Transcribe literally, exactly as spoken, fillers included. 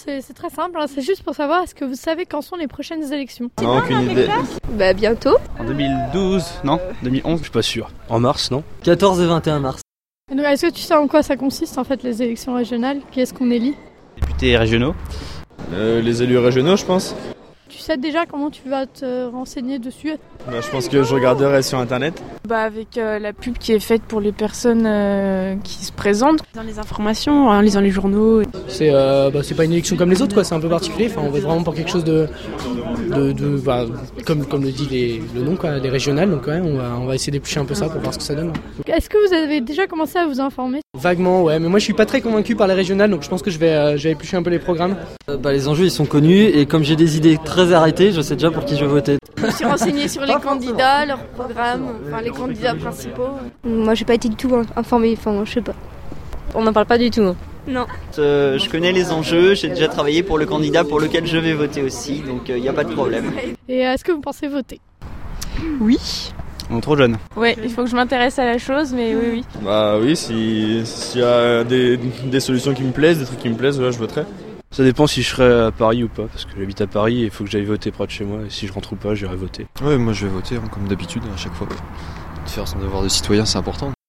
c'est, c'est très simple, hein. C'est juste pour savoir est-ce que vous savez quand sont les prochaines élections. Non, aucune idée. Bah bientôt. En deux mille douze, non deux mille onze, je suis pas sûr. En mars, non quatorze et vingt et un mars. Et donc, est-ce que tu sais en quoi ça consiste en fait les élections régionales? Qui est-ce qu'on élit? Députés régionaux. Euh, les élus régionaux, je pense. Tu sais déjà comment tu vas te renseigner dessus? Bah, je pense que je regarderai sur internet. Bah avec euh, la pub qui est faite pour les personnes euh, qui se présentent, dans les informations, en lisant les journaux. C'est, euh, bah, c'est pas une élection comme les autres, quoi. C'est un peu particulier. Enfin, on vote vraiment pour quelque chose de, de, de bah, comme, comme le dit les, le nom, quoi, des régionales. Donc ouais, on va, on va essayer d'éplucher un peu ça pour voir ce que ça donne. Est-ce que vous avez déjà commencé à vous informer? Vaguement, ouais. Mais moi, je suis pas très convaincu par les régionales, donc je pense que je vais, euh, je vais éplucher un peu les programmes. Euh, bah, les enjeux, ils sont connus et comme j'ai des idées très arrêtées, je sais déjà pour qui je vais voter. Je me suis renseignée sur les candidats, leurs programmes, enfin les candidats principaux. Moi j'ai pas été du tout informée, enfin je sais pas. On n'en parle pas du tout. Hein. Non. Euh, je connais les enjeux, j'ai déjà travaillé pour le candidat pour lequel je vais voter aussi, donc il euh, n'y a pas de problème. Et est-ce que vous pensez voter? Oui. On est trop jeune. Ouais, il faut que je m'intéresse à la chose, mais oui, oui. Bah oui, si s'il y a des, des solutions qui me plaisent, des trucs qui me plaisent, ouais, je voterai. Ça dépend si je serai à Paris ou pas, parce que j'habite à Paris et il faut que j'aille voter près de chez moi, et si je rentre ou pas, j'irai voter. Ouais, moi je vais voter, hein, comme d'habitude, à chaque fois. Faire son devoir de citoyen, c'est important.